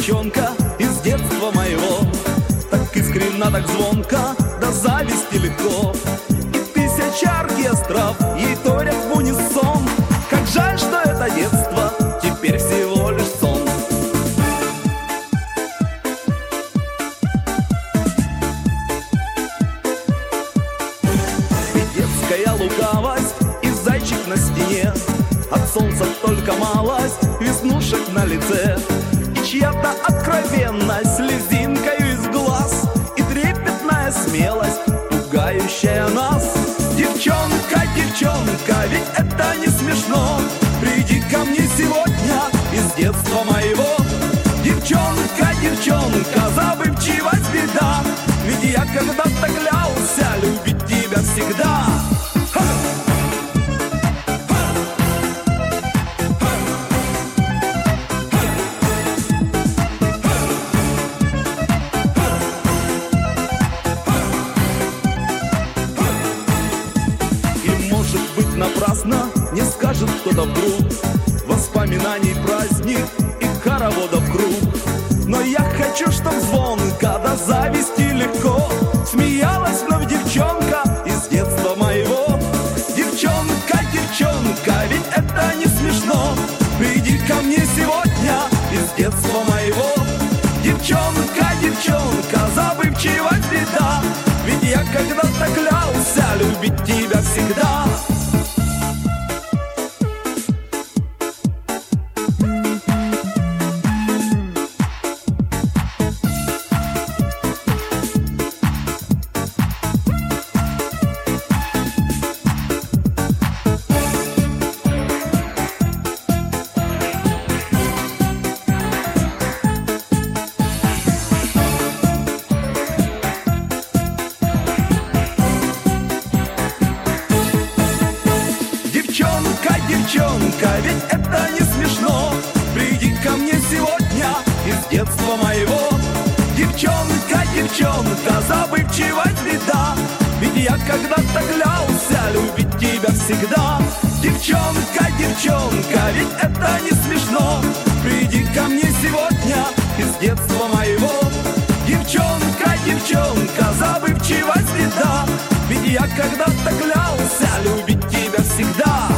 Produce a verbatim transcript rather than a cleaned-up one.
девчонка из детства моего, так искренна, так звонко, до зависти легко. И тысяча оркестров ей торят в унисон. Как жаль, что это детство теперь всего лишь сон. И детская лукавость, и зайчик на стене, от солнца только малость веснушек на лице, и чья-то откровенность слезинкою из глаз, и трепетная смелость, пугающая нас. Девчонка, девчонка, ведь это не смешно. Приди ко мне сегодня из детства моего. Девчонка, девчонка, забывчивость беда, ведь я когда-то клялся любить тебя всегда. Напрасно не скажет кто-то вдруг воспоминаний праздник и хороводов круг. Но я хочу, чтоб звонко до зависти легко смеялась вновь девчонка из детства моего. Девчонка, девчонка, ведь это не смешно. Приди ко мне сегодня из детства моего. Девчонка, девчонка, забывчивость беда, ведь я когда-то клялся любить тебя всегда. Девчонка, девчонка, ведь это не смешно. Приди ко мне сегодня из детства моего. Девчонка, девчонка, забывчивость беда, ведь я когда-то клялся любить тебя всегда. Девчонка, девчонка, ведь это не смешно. Приди ко мне сегодня из детства моего. Девчонка, девчонка, забывчивость беда, ведь я когда-то клялся любить тебя всегда.